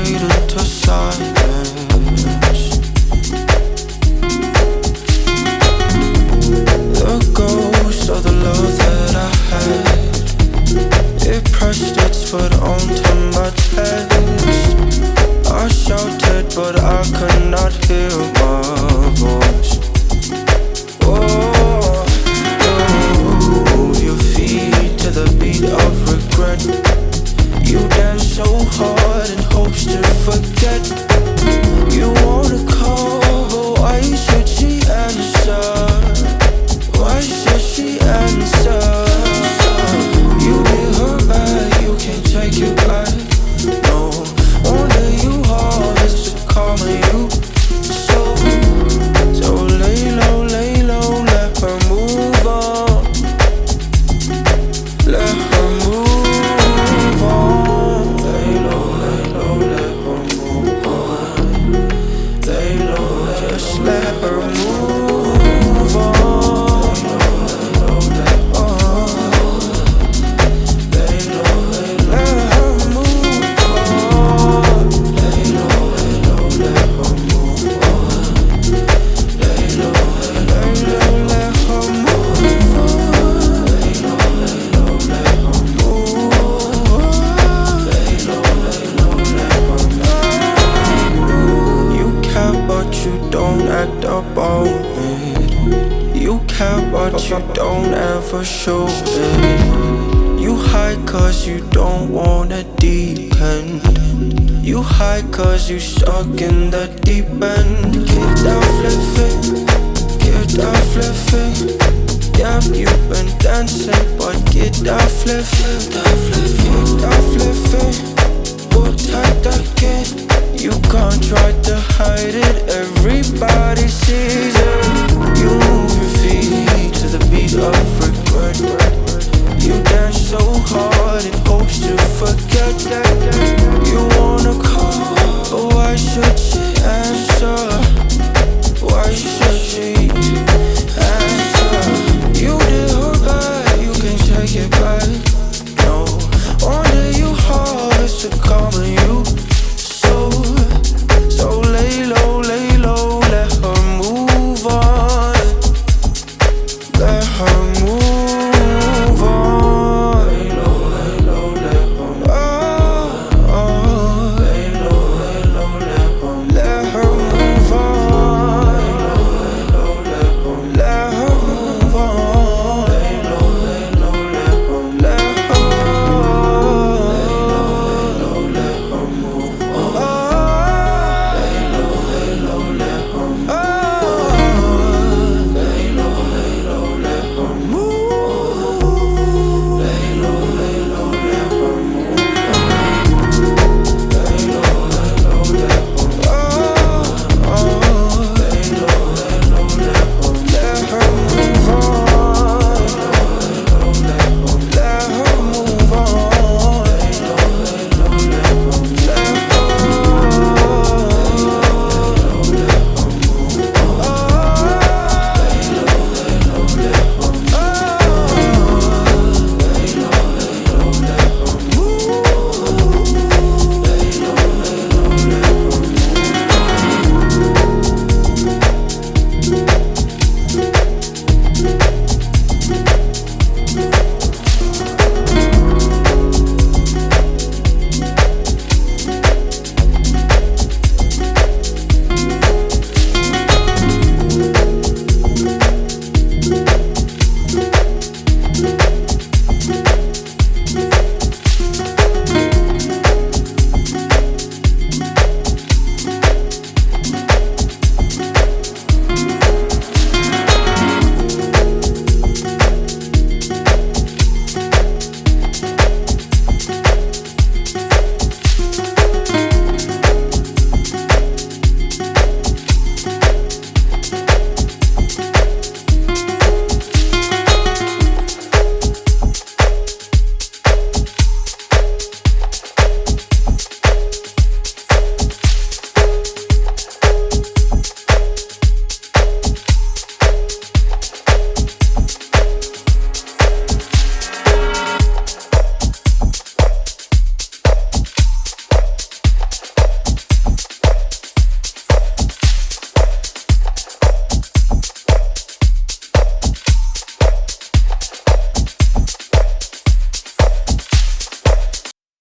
fade into silence. The ghost of the love that I had, it pressed its foot onto my chest. I shouted but I could not hear my voice. Oh, move your feet to the beat of regret. You dance so hard in hopes to forget. You wanna call, but why should she answer? Why should she answer? You hit her back, you can't take it back. No wonder you hard is to calm you. So lay low, let her move on. Let her move on. Lay low, let her move on. Lay low, just let her move on. Lay low, let her move on. Lay low, let her move on. Lay low, let her move on. Lay low, let her move on. Lay low, let her move on. Lay low, let her move. You care but you don't act about it. You care but you don't ever show it. You hide cause you don't wanna deepen. You hide cause you stuck in the deep end. Get that flipping, get that flipping. Yeah, you've been dancing, but get that flipping, get that flipping.